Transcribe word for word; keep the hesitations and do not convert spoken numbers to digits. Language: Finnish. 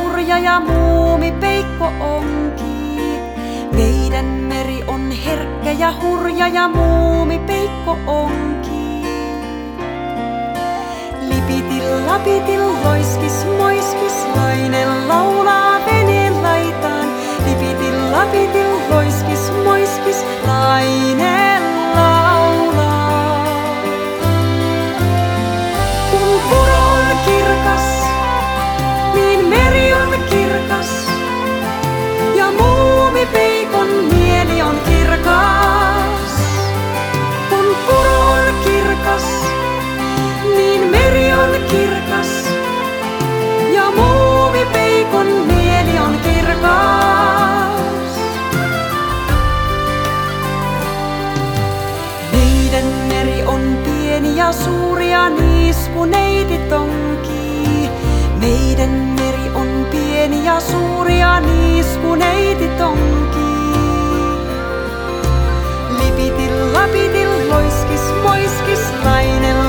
hurja ja muumipeikko onki. Meidän meri on herkkä ja hurja ja muumipeikko onki. Lipitil lapitil loiskis moiskis, lainen laulaa veneen laitaan. Lipitil lapitil loiskis moiskis, lainen laulaa. Kun puro on kirkas, niin meri on kirkas. Ja muumipeikon mieli on kirkas. Kun puro on kirkas, niin meri on kirkas. Ja muumipeikon mieli on kirkas. Meidän meri on pieni ja suuri ja niiskuneitit onki. Meidän meri on pieni ja suuri ja niiskuneitit onki. Lipitil lapitil loiskis moiskis, lainen